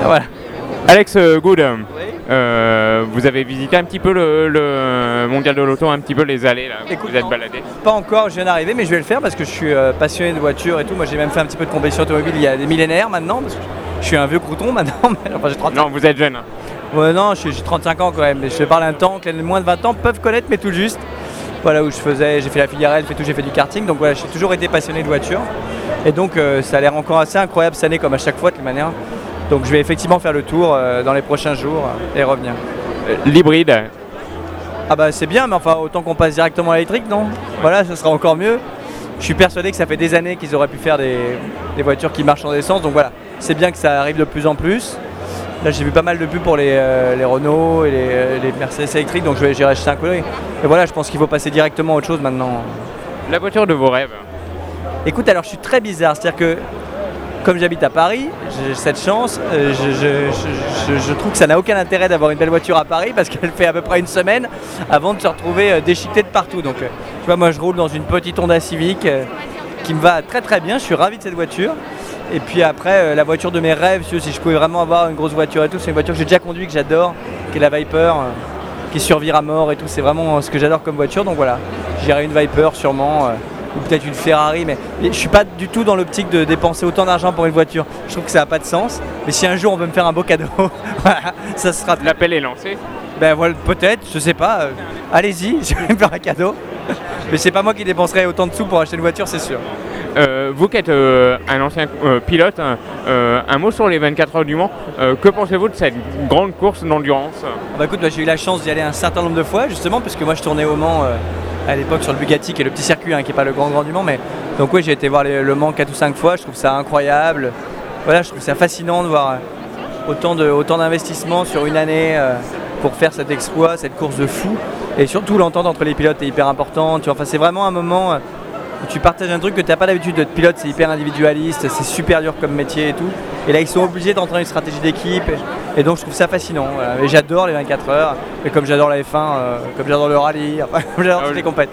Voilà. Alex Good, vous avez visité un petit peu le mondial de l'auto, un petit peu les allées là, Écoute, vous êtes non. baladé? Pas encore, je viens d'arriver, mais je vais le faire parce que je suis passionné de voitures et tout. Moi j'ai même fait un petit peu de compétition automobile il y a des millénaires maintenant, parce que je suis un vieux crouton maintenant, enfin j'ai 35 ans. Non, vous êtes jeune. Hein. Ouais, non, j'ai 35 ans quand même, mais je parle un temps que les moins de 20 ans peuvent connaître, mais tout juste. Voilà, où j'ai fait la filière Elf et tout, j'ai fait du karting, donc voilà, j'ai toujours été passionné de voitures. Et donc ça a l'air encore assez incroyable cette année, comme à chaque fois de toute manière. Donc je vais effectivement faire le tour dans les prochains jours et revenir. L'hybride, Ah bah c'est bien, mais enfin autant qu'on passe directement à l'électrique, non? Voilà, ça sera encore mieux. Je suis persuadé que ça fait des années qu'ils auraient pu faire des voitures qui marchent en essence, donc voilà, c'est bien que ça arrive de plus en plus. Là j'ai vu pas mal de pubs pour les Renault et les Mercedes électriques, donc j'irai jeter un coup d'œil. Et voilà, je pense qu'il faut passer directement à autre chose maintenant. la voiture de vos rêves. Écoute, alors je suis très bizarre, c'est-à-dire que comme j'habite à Paris, j'ai cette chance, je trouve que ça n'a aucun intérêt d'avoir une belle voiture à Paris parce qu'elle fait à peu près une semaine avant de se retrouver déchiquetée de partout. Donc tu vois, moi je roule dans une petite Honda Civic qui me va très très bien, je suis ravi de cette voiture. Et puis après, la voiture de mes rêves, si je pouvais vraiment avoir une grosse voiture et tout, c'est une voiture que j'ai déjà conduite, que j'adore, qui est la Viper, qui survivra à mort et tout, c'est vraiment ce que j'adore comme voiture. Donc voilà, j'irai une Viper sûrement. Ou peut-être une Ferrari, mais je suis pas du tout dans l'optique de dépenser autant d'argent pour une voiture. Je trouve que ça n'a pas de sens. Mais si un jour on veut me faire un beau cadeau, ça sera. L'appel est lancé. Ben voilà, peut-être, je sais pas. Allez-y, je vais me faire un cadeau. Mais c'est pas moi qui dépenserai autant de sous pour acheter une voiture, c'est sûr. Vous qui êtes un ancien pilote, un mot sur les 24 heures du Mans. Que pensez-vous de cette grande course d'endurance? Bah écoute, j'ai eu la chance d'y aller un certain nombre de fois, justement, parce que moi je tournais au Mans à l'époque sur le Bugatti, qui est le petit circuit, qui n'est pas le grand du Mans. Mais donc oui, j'ai été voir le Mans 4 ou 5 fois, je trouve ça incroyable. Voilà, je trouve ça fascinant de voir autant d'investissements sur une année pour faire cet exploit, cette course de fou. Et surtout l'entente entre les pilotes est hyper importante. Enfin, c'est vraiment un moment où tu partages un truc que tu n'as pas l'habitude d'être pilote, c'est hyper individualiste, c'est super dur comme métier et tout. Et là ils sont obligés d'entrer une stratégie d'équipe et donc je trouve ça fascinant. Voilà. Et j'adore les 24 heures, et comme j'adore la F1, comme j'adore le rallye, enfin, comme j'adore toutes les compètes.